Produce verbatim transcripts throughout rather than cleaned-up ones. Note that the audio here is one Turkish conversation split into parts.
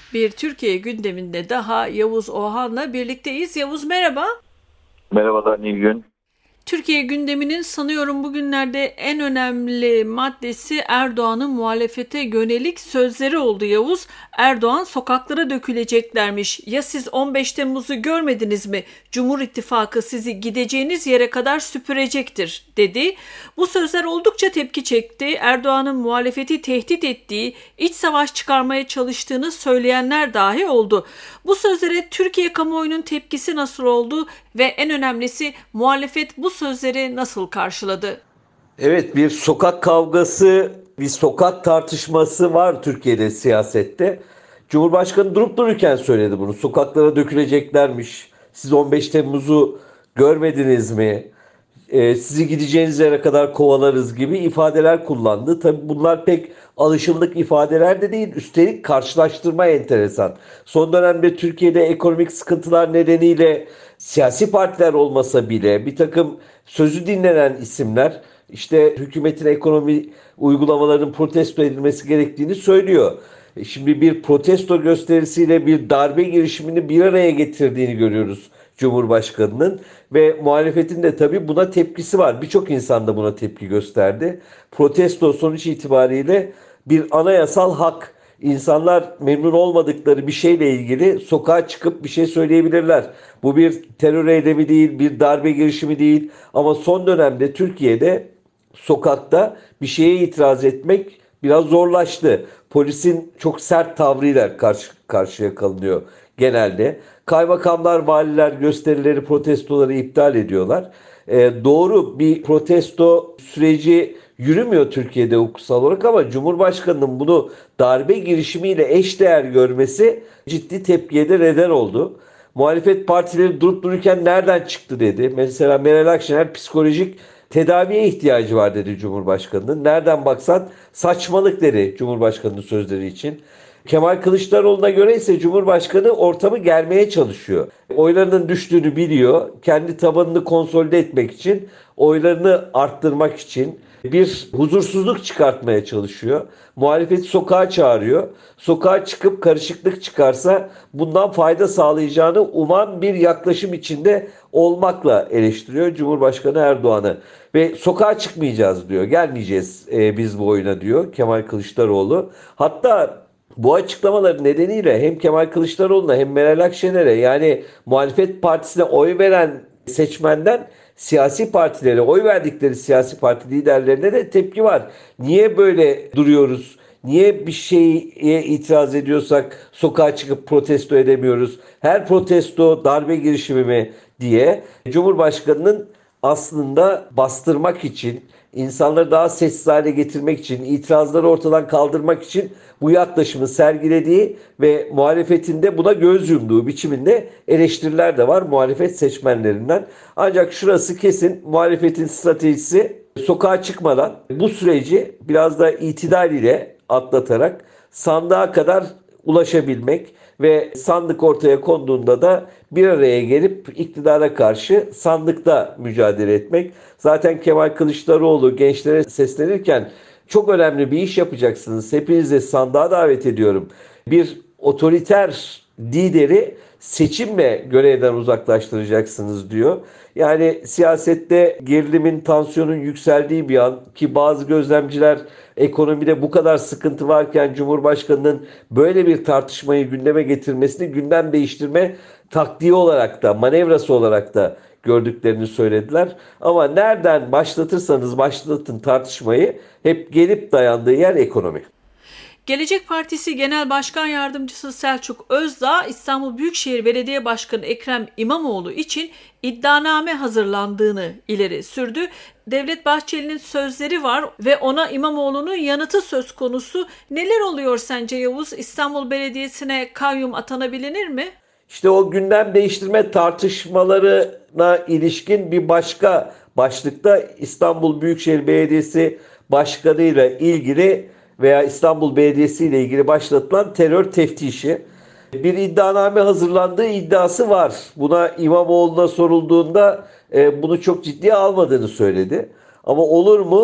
Bir Türkiye gündeminde daha Yavuz Oğan'la birlikteyiz. Yavuz merhaba. Merhabalar Nilgün. Türkiye gündeminin sanıyorum bugünlerde en önemli maddesi Erdoğan'ın muhalefete yönelik sözleri oldu Yavuz. Erdoğan sokaklara döküleceklermiş. Ya siz on beş Temmuz'u görmediniz mi? Cumhur İttifakı sizi gideceğiniz yere kadar süpürecektir dedi. Bu sözler oldukça tepki çekti. Erdoğan'ın muhalefeti tehdit ettiği, iç savaş çıkarmaya çalıştığını söyleyenler dahi oldu. Bu sözlere Türkiye kamuoyunun tepkisi nasıl oldu ve en önemlisi muhalefet bu sözleri nasıl karşıladı? Evet, bir sokak kavgası, bir sokak tartışması var Türkiye'de siyasette. Cumhurbaşkanı durup dururken söyledi bunu. Sokaklara döküleceklermiş. Siz on beş Temmuz'u görmediniz mi? Ee, sizi gideceğiniz yere kadar kovalarız gibi ifadeler kullandı. Tabii bunlar pek alışıldık ifadeler de değil. Üstelik karşılaştırma enteresan. Son dönemde Türkiye'de ekonomik sıkıntılar nedeniyle siyasi partiler olmasa bile bir takım sözü dinlenen isimler işte hükümetin ekonomi uygulamalarının protesto edilmesi gerektiğini söylüyor. E Şimdi bir protesto gösterisiyle bir darbe girişimini bir araya getirdiğini görüyoruz Cumhurbaşkanı'nın ve muhalefetin de tabii buna tepkisi var. Birçok insan da buna tepki gösterdi. Protesto sonuç itibariyle bir anayasal hak. İnsanlar memnun olmadıkları bir şeyle ilgili sokağa çıkıp bir şey söyleyebilirler. Bu bir terör eylemi değil, bir darbe girişimi değil. Ama son dönemde Türkiye'de sokakta bir şeye itiraz etmek biraz zorlaştı. Polisin çok sert tavrıyla karşı karşıya kalınıyor genelde. Kaymakamlar, valiler gösterileri, protestoları iptal ediyorlar. Ee, doğru bir protesto süreci yürümüyor Türkiye'de hukuksal olarak ama Cumhurbaşkanı'nın bunu darbe girişimiyle eşdeğer görmesi ciddi tepkiye de neden oldu. Muhalefet partileri durup dururken nereden çıktı dedi. Mesela Meral Akşener psikolojik tedaviye ihtiyacı var dedi Cumhurbaşkanı'nın. Nereden baksan saçmalık dedi Cumhurbaşkanı'nın sözleri için. Kemal Kılıçdaroğlu'na göre ise Cumhurbaşkanı ortamı germeye çalışıyor. Oylarının düştüğünü biliyor. Kendi tabanını konsolide etmek için, oylarını arttırmak için bir huzursuzluk çıkartmaya çalışıyor. Muhalefeti sokağa çağırıyor. Sokağa çıkıp karışıklık çıkarsa bundan fayda sağlayacağını uman bir yaklaşım içinde olmakla eleştiriyor Cumhurbaşkanı Erdoğan'ı. Ve sokağa çıkmayacağız diyor. Gelmeyeceğiz e, biz bu oyuna diyor Kemal Kılıçdaroğlu. Hatta bu açıklamaları nedeniyle hem Kemal Kılıçdaroğlu'na hem Meral Akşener'e yani muhalefet partisine oy veren seçmenden siyasi partilere, oy verdikleri siyasi parti liderlerine de tepki var. Niye böyle duruyoruz? Niye bir şeye itiraz ediyorsak sokağa çıkıp protesto edemiyoruz? Her protesto darbe girişimi mi diye Cumhurbaşkanı'nın aslında bastırmak için, insanları daha sessiz hale getirmek için, itirazları ortadan kaldırmak için bu yaklaşımı sergilediği ve muhalefetinde buna göz yumduğu biçiminde eleştiriler de var muhalefet seçmenlerinden. Ancak şurası kesin, muhalefetin stratejisi sokağa çıkmadan bu süreci biraz da itidal ile atlatarak sandığa kadar ulaşabilmek ve sandık ortaya konduğunda da bir araya gelip iktidara karşı sandıkta mücadele etmek. Zaten Kemal Kılıçdaroğlu gençlere seslenirken çok önemli bir iş yapacaksınız. Hepinizi sandığa davet ediyorum. Bir otoriter lideri seçimle görevden uzaklaştıracaksınız diyor. Yani siyasette gerilimin, tansiyonun yükseldiği bir an ki bazı gözlemciler ekonomide bu kadar sıkıntı varken Cumhurbaşkanı'nın böyle bir tartışmayı gündeme getirmesini gündem değiştirme taktiği olarak da manevrası olarak da gördüklerini söylediler. Ama nereden başlatırsanız başlatın tartışmayı hep gelip dayandığı yer ekonomi. Gelecek Partisi Genel Başkan Yardımcısı Selçuk Özdağ, İstanbul Büyükşehir Belediye Başkanı Ekrem İmamoğlu için iddianame hazırlandığını ileri sürdü. Devlet Bahçeli'nin sözleri var ve ona İmamoğlu'nun yanıtı söz konusu. Neler oluyor sence Yavuz? İstanbul Belediyesi'ne kayyum atanabilir mi? İşte o gündem değiştirme tartışmalarına ilişkin bir başka başlıkta İstanbul Büyükşehir Belediyesi Başkanı ile ilgili veya İstanbul Belediyesi ile ilgili başlatılan terör teftişi. Bir iddianame hazırlandığı iddiası var. Buna İmamoğlu'na sorulduğunda e, bunu çok ciddiye almadığını söyledi. Ama olur mu?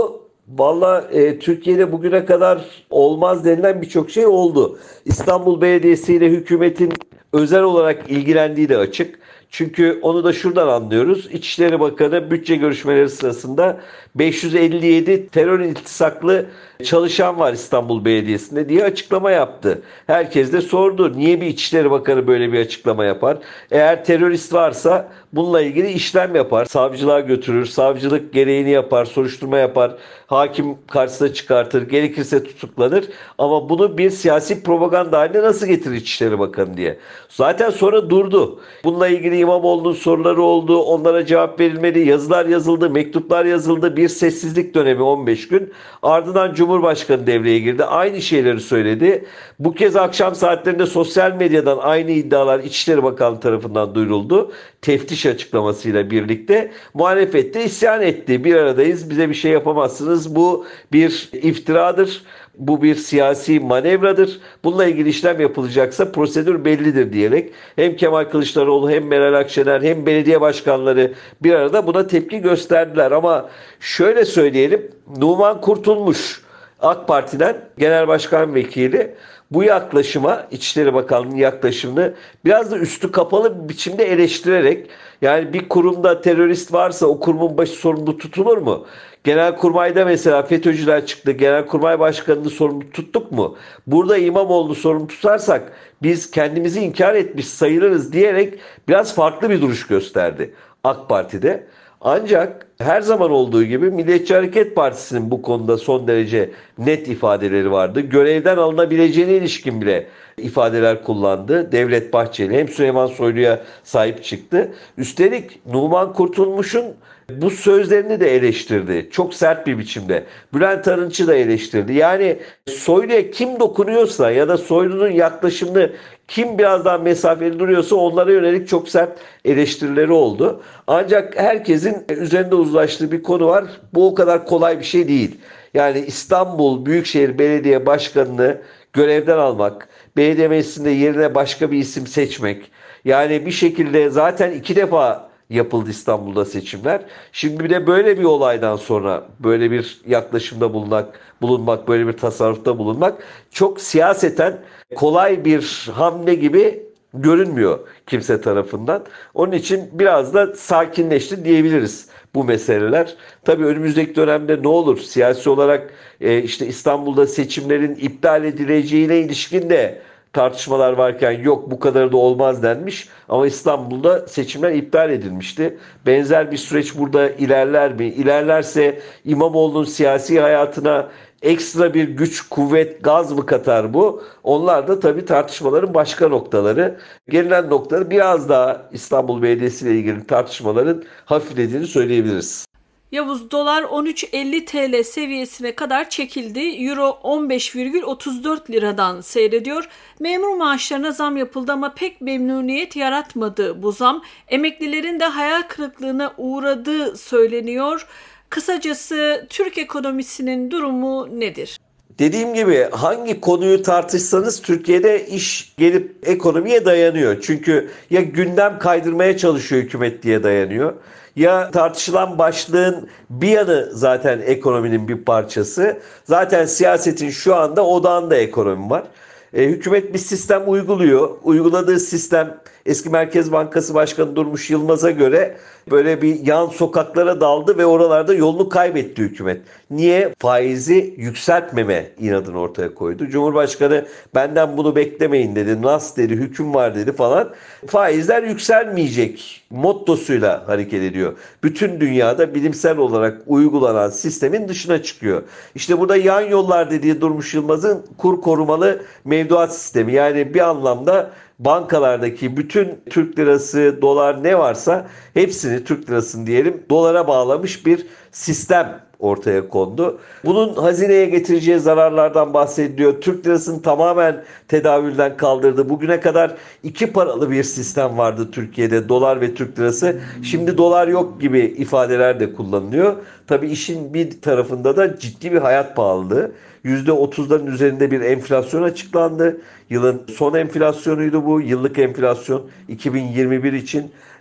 Valla e, Türkiye'de bugüne kadar olmaz denilen birçok şey oldu. İstanbul Belediyesi ile hükümetin özel olarak ilgilendiği de açık. Çünkü onu da şuradan anlıyoruz. İçişleri Bakanı bütçe görüşmeleri sırasında beş yüz elli yedi terör iltisaklı çalışan var İstanbul Belediyesi'nde diye açıklama yaptı. Herkes de sordu. Niye bir İçişleri Bakanı böyle bir açıklama yapar? Eğer terörist varsa bununla ilgili işlem yapar. Savcılığa götürür. Savcılık gereğini yapar. Soruşturma yapar. Hakim karşısına çıkartır. Gerekirse tutuklanır. Ama bunu bir siyasi propaganda haline nasıl getirir İçişleri Bakanı diye. Zaten sonra durdu. Bununla ilgili İmamoğlu'nun soruları oldu. Onlara cevap verilmedi. Yazılar yazıldı. Mektuplar yazıldı. Bir sessizlik dönemi on beş gün. Ardından Cumhurbaşkanı devreye girdi. Aynı şeyleri söyledi. Bu kez akşam saatlerinde sosyal medyadan aynı iddialar İçişleri Bakanlığı tarafından duyuruldu. Teftiş açıklamasıyla birlikte muhalefet de isyan etti. Bir aradayız, bize bir şey yapamazsınız. Bu bir iftiradır. Bu bir siyasi manevradır. Bununla ilgili işlem yapılacaksa prosedür bellidir diyerek hem Kemal Kılıçdaroğlu hem Meral Akşener hem belediye başkanları bir arada buna tepki gösterdiler. Ama şöyle söyleyelim, Numan Kurtulmuş AK Parti'den Genel Başkan Vekili bu yaklaşıma, İçişleri Bakanlığı'nın yaklaşımını biraz da üstü kapalı bir biçimde eleştirerek, yani bir kurumda terörist varsa o kurumun başı sorumlu tutulur mu? Genelkurmay'da mesela FETÖ'cüler çıktı. Genelkurmay Başkanı'nı sorumlu tuttuk mu? Burada İmamoğlu'nu sorumlu tutarsak biz kendimizi inkar etmiş sayılırız diyerek biraz farklı bir duruş gösterdi AK Parti'de. Ancak her zaman olduğu gibi Milliyetçi Hareket Partisi'nin bu konuda son derece net ifadeleri vardı. Görevden alınabileceğine ilişkin bile ifadeler kullandı. Devlet Bahçeli hem Süleyman Soylu'ya sahip çıktı. Üstelik Numan Kurtulmuş'un bu sözlerini de eleştirdi. Çok sert bir biçimde. Bülent Arınç'ı da eleştirdi. Yani Soylu'ya kim dokunuyorsa ya da Soylu'nun yaklaşımını kim biraz daha mesafeli duruyorsa onlara yönelik çok sert eleştirileri oldu. Ancak herkesin üzerinde uzlaştığı bir konu var. Bu o kadar kolay bir şey değil. Yani İstanbul Büyükşehir Belediye Başkanı'nı görevden almak, belediye meclisinde yerine başka bir isim seçmek. Yani bir şekilde zaten iki defa yapıldı İstanbul'da seçimler. Şimdi bir de böyle bir olaydan sonra böyle bir yaklaşımda bulunmak, bulunmak, böyle bir tasarrufta bulunmak çok siyaseten kolay bir hamle gibi görünmüyor kimse tarafından. Onun için biraz da sakinleşti diyebiliriz bu meseleler. Tabii önümüzdeki dönemde ne olur? Siyasi olarak e, işte İstanbul'da seçimlerin iptal edileceğine ilişkin de tartışmalar varken yok bu kadar da olmaz denmiş. Ama İstanbul'da seçimler iptal edilmişti. Benzer bir süreç burada ilerler mi? İlerlerse İmamoğlu'nun siyasi hayatına ekstra bir güç, kuvvet, gaz mı katar bu? Onlar da tabii tartışmaların başka noktaları. Gelinen noktaları biraz daha İstanbul Belediyesi ile ilgili tartışmaların hafiflediğini söyleyebiliriz. Yavuz, dolar on üç elli T L seviyesine kadar çekildi. Euro on beş virgül otuz dört liradan seyrediyor. Memur maaşlarına zam yapıldı ama pek memnuniyet yaratmadı bu zam. Emeklilerin de hayal kırıklığına uğradığı söyleniyor. Kısacası Türk ekonomisinin durumu nedir? Dediğim gibi hangi konuyu tartışsanız Türkiye'de iş gelip ekonomiye dayanıyor. Çünkü ya gündem kaydırmaya çalışıyor hükümet diye dayanıyor. Ya tartışılan başlığın bir yanı zaten ekonominin bir parçası. Zaten siyasetin şu anda odağında ekonomi var. E, hükümet bir sistem uyguluyor. Uyguladığı sistem eski Merkez Bankası Başkanı Durmuş Yılmaz'a göre böyle bir yan sokaklara daldı ve oralarda yolunu kaybetti hükümet. Niye? Faizi yükseltmeme inadını ortaya koydu. Cumhurbaşkanı benden bunu beklemeyin dedi. Nas dedi, hüküm var dedi falan. Faizler yükselmeyecek mottosuyla hareket ediyor. Bütün dünyada bilimsel olarak uygulanan sistemin dışına çıkıyor. İşte burada yan yollar dediği Durmuş Yılmaz'ın kur korumalı mevduat sistemi. Yani bir anlamda bankalardaki bütün Türk lirası, dolar ne varsa hepsini Türk lirasını diyelim dolara bağlamış bir sistem ortaya kondu. Bunun hazineye getireceği zararlardan bahsediliyor. Türk lirasını tamamen tedavülden kaldırdı. Bugüne kadar iki paralı bir sistem vardı Türkiye'de, dolar ve Türk lirası. Şimdi dolar yok gibi ifadeler de kullanılıyor. Tabii işin bir tarafında da ciddi bir hayat pahalılığı. yüzde otuzların üzerinde bir enflasyon açıklandı. Yılın son enflasyonuydu bu. Yıllık enflasyon iki bin yirmi bir için.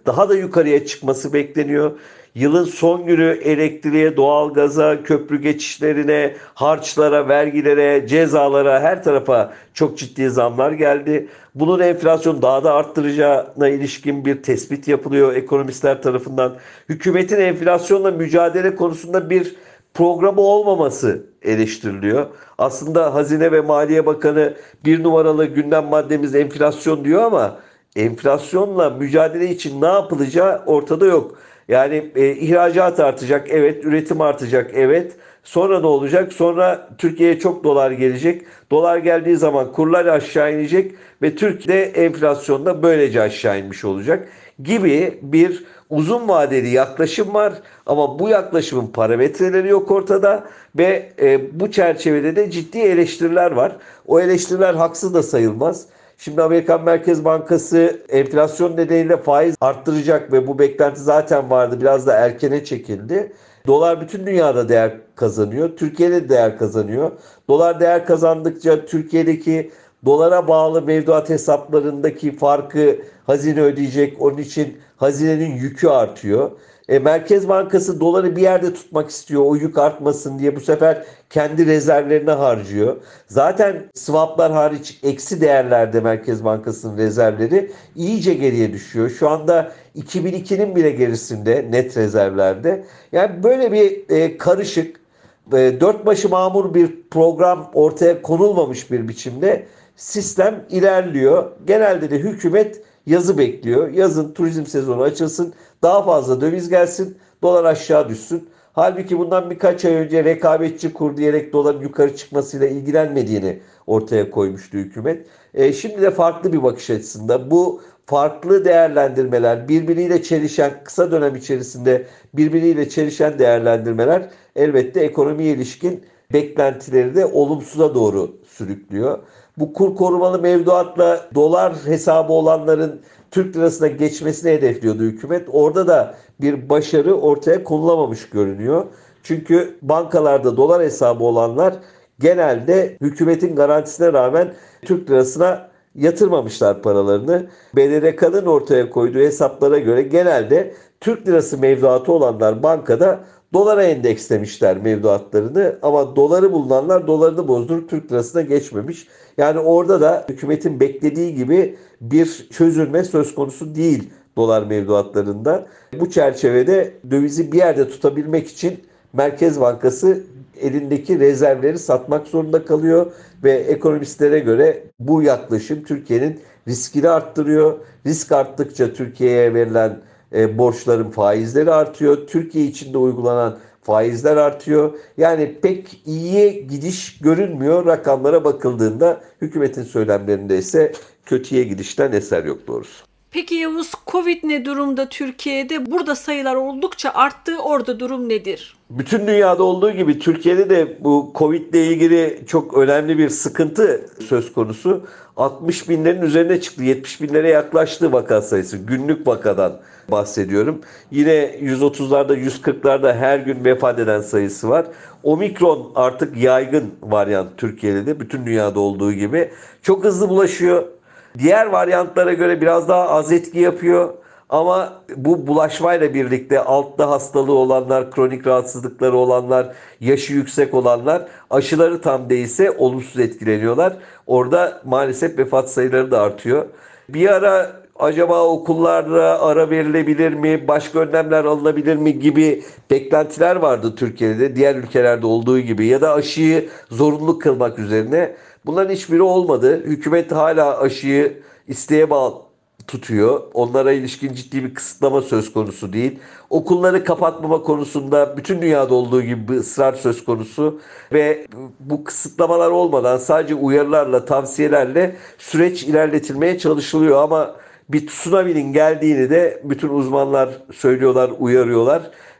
daha da yukarıya çıkması bekleniyor. Yılın son günü elektriğe, doğalgaza, köprü geçişlerine, harçlara, vergilere, cezalara, her tarafa çok ciddi zamlar geldi. Bunun enflasyonu daha da arttıracağına ilişkin bir tespit yapılıyor ekonomistler tarafından. Hükümetin enflasyonla mücadele konusunda bir programı olmaması eleştiriliyor. Aslında Hazine ve Maliye Bakanı bir numaralı gündem maddemiz enflasyon diyor ama enflasyonla mücadele için ne yapılacağı ortada yok. Yani e, ihracat artacak, evet, üretim artacak, evet. Sonra ne olacak? Sonra Türkiye'ye çok dolar gelecek. Dolar geldiği zaman kurlar aşağı inecek ve Türkiye'de enflasyon da böylece aşağı inmiş olacak gibi bir uzun vadeli yaklaşım var. Ama bu yaklaşımın parametreleri yok ortada ve e, bu çerçevede de ciddi eleştiriler var. O eleştiriler haksız da sayılmaz. Şimdi Amerikan Merkez Bankası enflasyon nedeniyle faiz arttıracak ve bu beklenti zaten vardı. Biraz da erkene çekildi. Dolar bütün dünyada değer kazanıyor. Türkiye'de de değer kazanıyor. Dolar değer kazandıkça Türkiye'deki dolara bağlı mevduat hesaplarındaki farkı hazine ödeyecek. Onun için hazinenin yükü artıyor. E, Merkez Bankası doları bir yerde tutmak istiyor, o yük artmasın diye bu sefer kendi rezervlerine harcıyor. Zaten swaplar hariç eksi değerlerde Merkez Bankası'nın rezervleri iyice geriye düşüyor. Şu anda iki bin ikinin bile gerisinde net rezervlerde. Yani böyle bir e, karışık, e, dört başı mamur bir program ortaya konulmamış bir biçimde sistem ilerliyor. Genelde de hükümet yazı bekliyor. Yazın turizm sezonu açılsın, daha fazla döviz gelsin, dolar aşağı düşsün. Halbuki bundan birkaç ay önce rekabetçi kur diyerek doların yukarı çıkmasıyla ilgilenmediğini ortaya koymuştu hükümet. E, şimdi de farklı bir bakış açısında bu farklı değerlendirmeler, birbiriyle çelişen, kısa dönem içerisinde birbiriyle çelişen değerlendirmeler elbette ekonomiye ilişkin beklentileri de olumsuza doğru sürüklüyor. Bu kur korumalı mevduatla dolar hesabı olanların Türk lirasına geçmesini hedefliyordu hükümet. Orada da bir başarı ortaya konulamamış görünüyor. Çünkü bankalarda dolar hesabı olanlar genelde hükümetin garantisine rağmen Türk lirasına yatırmamışlar paralarını. B D D K'nın ortaya koyduğu hesaplara göre genelde Türk lirası mevduatı olanlar bankada dolara endekslemişler mevduatlarını ama doları bulunanlar dolarını bozdurup Türk lirasına geçmemiş. Yani orada da hükümetin beklediği gibi bir çözülme söz konusu değil dolar mevduatlarında. Bu çerçevede dövizi bir yerde tutabilmek için Merkez Bankası elindeki rezervleri satmak zorunda kalıyor ve ekonomistlere göre bu yaklaşım Türkiye'nin riskini arttırıyor. Risk arttıkça Türkiye'ye verilen e, borçların faizleri artıyor. Türkiye içinde uygulanan faizler artıyor. Yani pek iyiye gidiş görünmüyor rakamlara bakıldığında. Hükümetin söylemlerinde ise kötüye gidişten eser yok doğrusu. Peki Yavuz, Covid ne durumda Türkiye'de? Burada sayılar oldukça arttı. Orada durum nedir? Bütün dünyada olduğu gibi Türkiye'de de bu Covid ile ilgili çok önemli bir sıkıntı söz konusu. altmış binlerin üzerine çıktı. yetmiş binlere yaklaştı vaka sayısı. Günlük vakadan bahsediyorum. Yine yüz otuzlarda, yüz kırklarda her gün vefat eden sayısı var. Omikron artık yaygın varyant Türkiye'de de bütün dünyada olduğu gibi. Çok hızlı bulaşıyor. Diğer varyantlara göre biraz daha az etki yapıyor. Ama bu bulaşmayla birlikte altta hastalığı olanlar, kronik rahatsızlıkları olanlar, yaşı yüksek olanlar aşıları tam değilse olumsuz etkileniyorlar. Orada maalesef vefat sayıları da artıyor. Bir ara acaba okullara ara verilebilir mi, başka önlemler alınabilir mi gibi beklentiler vardı Türkiye'de, diğer ülkelerde olduğu gibi ya da aşıyı zorunlu kılmak üzerine. Bunların hiçbiri olmadı. Hükümet hala aşıyı isteğe bağlı tutuyor. Onlara ilişkin ciddi bir kısıtlama söz konusu değil. Okulları kapatmama konusunda bütün dünyada olduğu gibi bir ısrar söz konusu ve bu kısıtlamalar olmadan sadece uyarılarla, tavsiyelerle süreç ilerletilmeye çalışılıyor ama bir tsunami'nin geldiğini de bütün uzmanlar söylüyorlar, uyarıyorlar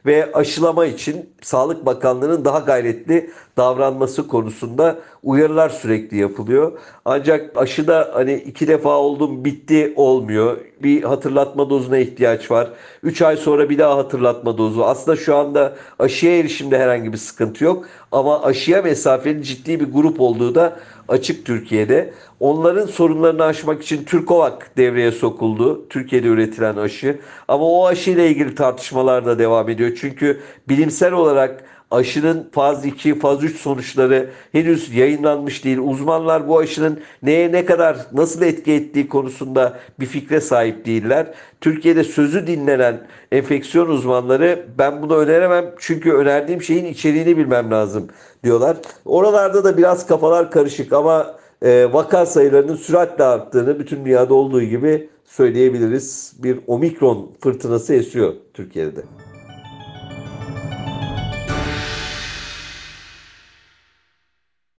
ve aşılama için Sağlık Bakanlığı'nın daha gayretli davranması konusunda uyarılar sürekli yapılıyor. Ancak aşıda hani iki defa oldum bitti olmuyor. Bir hatırlatma dozuna ihtiyaç var. üç ay sonra bir daha hatırlatma dozu. Aslında şu anda aşıya erişimde herhangi bir sıkıntı yok. Ama aşıya mesafeli ciddi bir grup olduğu da açık Türkiye'de. Onların sorunlarını aşmak için Türkovak devreye sokuldu. Türkiye'de üretilen aşı. Ama o aşıyla ilgili tartışmalar da devam ediyor. Çünkü bilimsel olarak aşının faz iki, faz üç sonuçları henüz yayınlanmış değil. Uzmanlar bu aşının neye ne kadar nasıl etki ettiği konusunda bir fikre sahip değiller. Türkiye'de sözü dinlenen enfeksiyon uzmanları ben bunu öneremem çünkü önerdiğim şeyin içeriğini bilmem lazım diyorlar. Oralarda da biraz kafalar karışık ama e, vaka sayılarının süratle arttığını bütün dünyada olduğu gibi söyleyebiliriz. Bir omikron fırtınası esiyor Türkiye'de.